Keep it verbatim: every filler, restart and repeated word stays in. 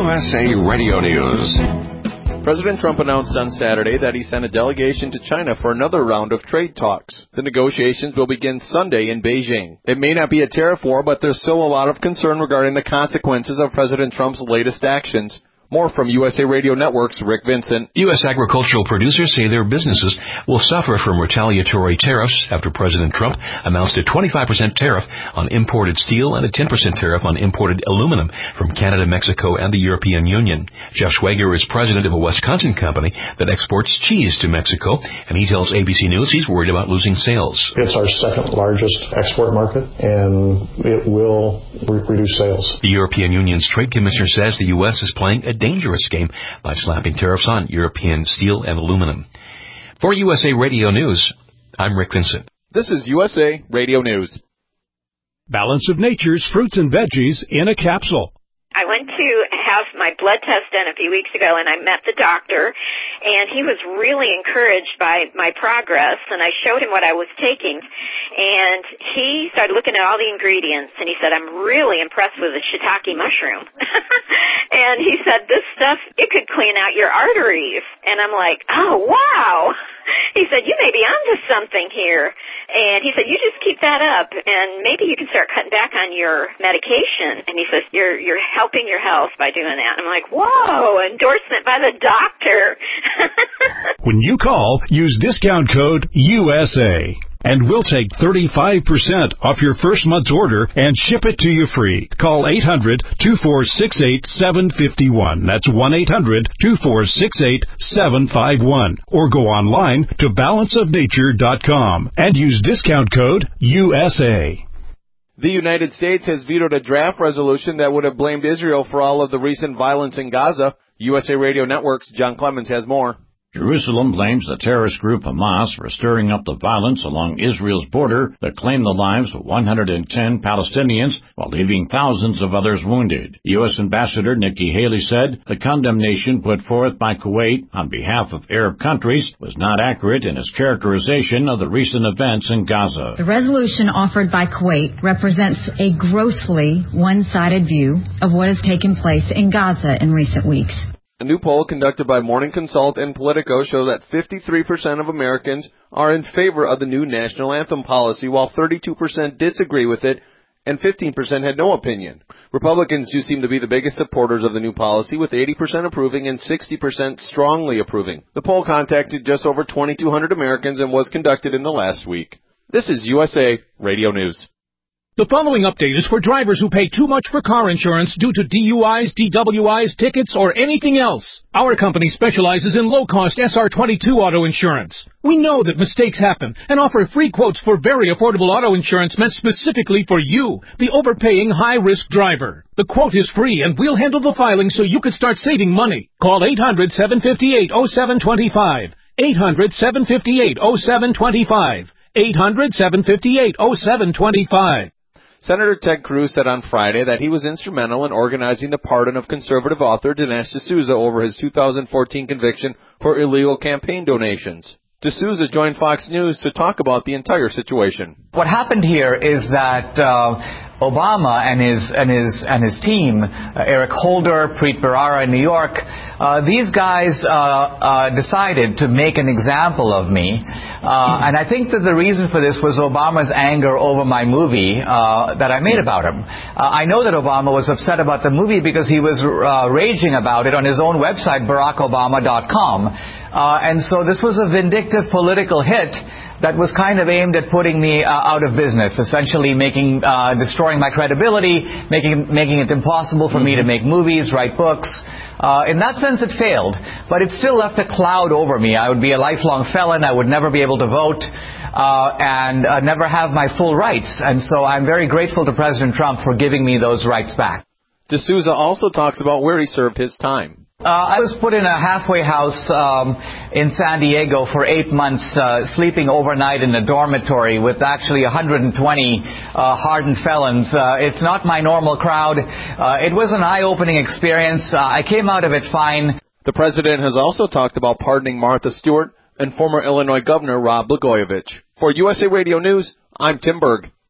U S A Radio News. President Trump announced on Saturday that he sent a delegation to China for another round of trade talks. The negotiations will begin Sunday in Beijing. It may not be a tariff war, but there's still a lot of concern regarding the consequences of President Trump's latest actions. More from U S A Radio Network's Rick Vincent. U S agricultural producers say their businesses will suffer from retaliatory tariffs after President Trump announced a twenty-five percent tariff on imported steel and a ten percent tariff on imported aluminum from Canada, Mexico, and the European Union. Jeff Schwager is president of a Wisconsin company that exports cheese to Mexico, and he tells A B C News he's worried about losing sales. It's our second largest export market, and it will re- reduce sales. The European Union's trade commissioner says the U S is playing a dangerous game by slapping tariffs on European steel and aluminum. For U S A Radio News, I'm Rick Vincent. This is U S A Radio News. Balance of Nature's fruits and veggies in a capsule. I went to have my blood test done a few weeks ago, and I met the doctor, and he was really encouraged by my progress, and I showed him what I was taking, and he started looking at all the ingredients, and he said, I'm really impressed with the shiitake mushroom. And he said, this stuff, it could clean out your arteries. And I'm like, oh, wow. He said, you may be onto something here. And he said, you just keep that up, and maybe you can start cutting back on your medication. And he says, you're you're helping your health by doing that. I'm like, whoa, endorsement by the doctor. When you call, use discount code U S A. And we'll take thirty-five percent off your first month's order and ship it to you free. Call eight hundred, two four six eight, seven five one. That's one eight hundred, two four six eight, seven five one. Or go online to balance of nature dot com and use discount code U S A. The United States has vetoed a draft resolution that would have blamed Israel for all of the recent violence in Gaza. U S A Radio Network's John Clemens has more. Jerusalem blames the terrorist group Hamas for stirring up the violence along Israel's border that claimed the lives of one hundred ten Palestinians while leaving thousands of others wounded. U S Ambassador Nikki Haley said the condemnation put forth by Kuwait on behalf of Arab countries was not accurate in its characterization of the recent events in Gaza. The resolution offered by Kuwait represents a grossly one-sided view of what has taken place in Gaza in recent weeks. A new poll conducted by Morning Consult and Politico shows that fifty-three percent of Americans are in favor of the new national anthem policy, while thirty-two percent disagree with it and fifteen percent had no opinion. Republicans do seem to be the biggest supporters of the new policy, with eighty percent approving and sixty percent strongly approving. The poll contacted just over twenty-two hundred Americans and was conducted in the last week. This is U S A Radio News. The following update is for drivers who pay too much for car insurance due to D U Is, D W Is, tickets, or anything else. Our company specializes in low-cost S R twenty-two auto insurance. We know that mistakes happen and offer free quotes for very affordable auto insurance meant specifically for you, the overpaying high-risk driver. The quote is free, and we'll handle the filing so you can start saving money. Call eight hundred, seven five eight, oh seven two five. eight hundred, seven five eight, oh seven two five. eight hundred, seven five eight, oh seven two five. Senator Ted Cruz said on Friday that he was instrumental in organizing the pardon of conservative author Dinesh D'Souza over his two thousand fourteen conviction for illegal campaign donations. D'Souza joined Fox News to talk about the entire situation. What happened here is that uh, Obama and his and his and his team, uh, Eric Holder, Preet Bharara in New York, uh, these guys uh, uh, decided to make an example of me. Uh, and I think that the reason for this was Obama's anger over my movie uh, that I made about him. Uh, I know that Obama was upset about the movie because he was uh, raging about it on his own website, barack obama dot com. Uh, and so this was a vindictive political hit that was kind of aimed at putting me uh, out of business, essentially making, uh, destroying my credibility, making, making it impossible for mm-hmm. me to make movies, write books. Uh, in that sense, it failed, but it still left a cloud over me. I would be a lifelong felon. I would never be able to vote uh, and uh, never have my full rights. And so I'm very grateful to President Trump for giving me those rights back. D'Souza also talks about where he served his time. Uh, I was put in a halfway house um, in San Diego for eight months, uh, sleeping overnight in a dormitory with actually one hundred twenty uh, hardened felons. Uh, it's not my normal crowd. Uh, it was an eye-opening experience. Uh, I came out of it fine. The president has also talked about pardoning Martha Stewart and former Illinois Governor Rod Blagojevich. For U S A Radio News, I'm Tim Berg.